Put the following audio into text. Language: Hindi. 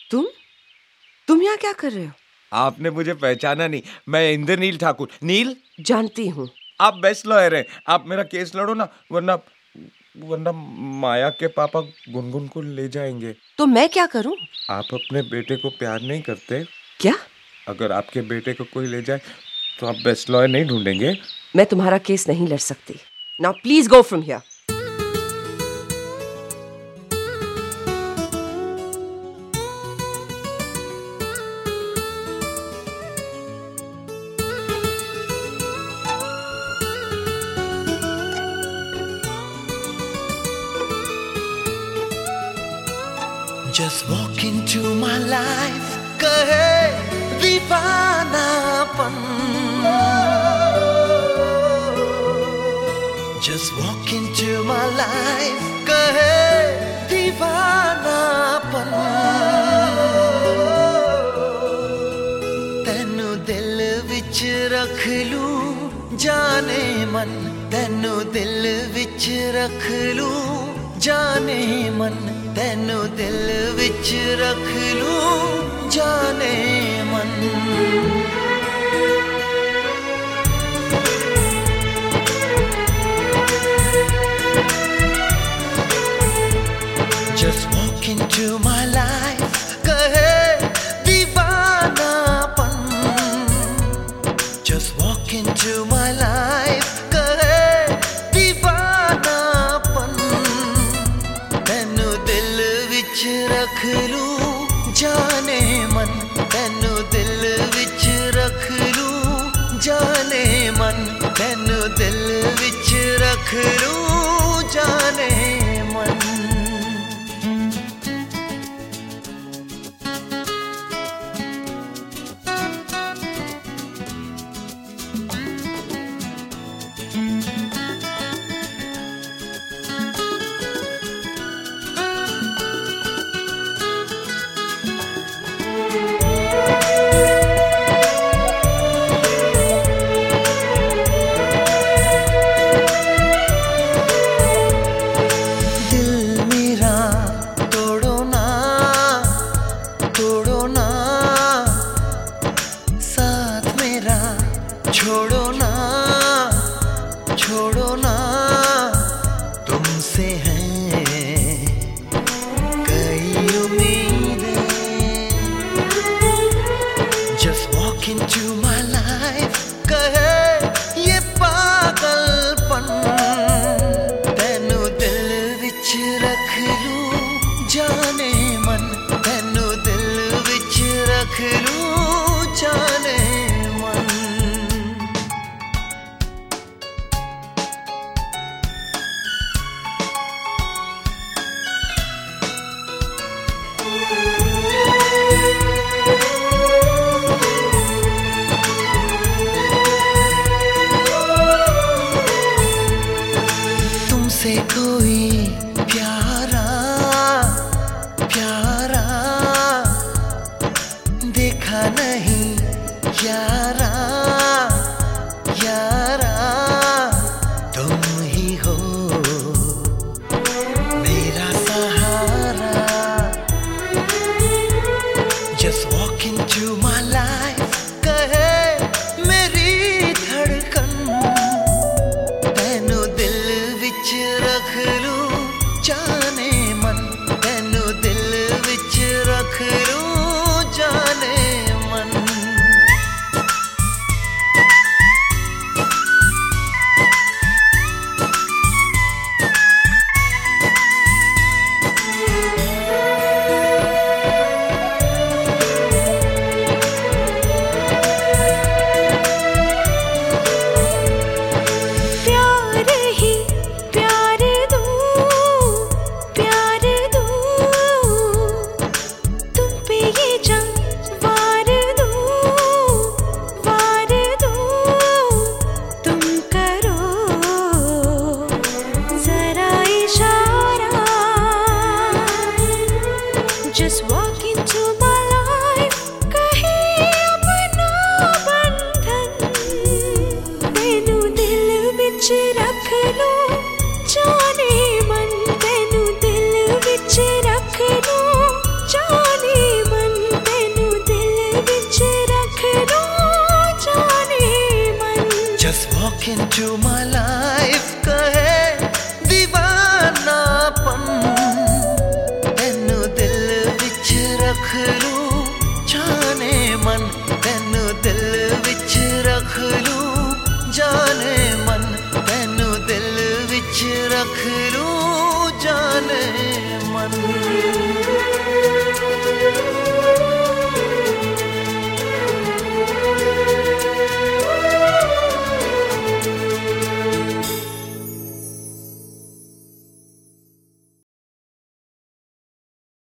तुम यहाँ क्या कर रहे हो? आपने मुझे पहचाना नहीं, मैं इंद्रनील ठाकुर। नील जानती हूँ। आप बेस्ट लॉयर हैं, आप मेरा केस लड़ो ना, वरना माया के पापा गुनगुन को ले जाएंगे। तो मैं क्या करूँ? आप अपने बेटे को प्यार नहीं करते क्या? अगर आपके बेटे को कोई ले जाए तो आप बेस्ट लॉयर नहीं ढूंढेंगे? मैं तुम्हारा केस नहीं लड़ सकती। Now please go from here. Just walk into my life, कहे दीवानापन। Just walk into my life, कहे दीवानापन। तैनू दिल विच रख लूं जाने मन, तैनू दिल विच रख लूं जाने मन, तैनू दिल विच रख लूं जाने मन। Just walk into my life, कहे दीवानापन। Just walk into my life, कहे दीवानापन। तैनू दिल विच रख लूं जाने मन, तैनू दिल विच रख लूं जाने मन, तैनू दिल विच रख लूं जाने मन। छोड़ो ना, छोड़ो ना, तुमसे हैं कई उम्मीदें। Just walk into my life, कहे ये पागलपन। तैनू दिल विच रख लूं जाने मन, तैनू दिल विच रख लूं जाने मन। तुमसे कोई प्यारा प्यारा देखा नहीं यारा यारा, तुम ही हो मेरा सहारा। Just walk into my life, कहे मेरी धड़कन। तैनू दिल विच रख लूं जाने मन, तैनू दिल विच रख लूं जाने मन। Just walk into my life, कहे अपना बंधन। तैनू दिल विच रख लूं जाने मन, तैनू दिल विच रख लूं जाने मन। into my life कहे दीवानापन तेनू दिल विच रख लूं जाने मन तेनू दिल विच रख लूं जाने मन तेनू दिल विच रख लूं जाने मन